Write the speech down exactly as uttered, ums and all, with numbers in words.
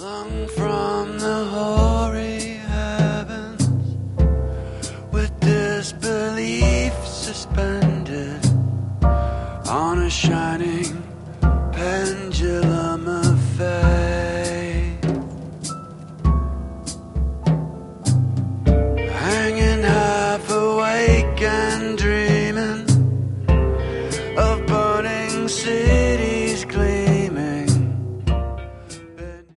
Flung from the hoary heavens, with disbelief suspended on a shining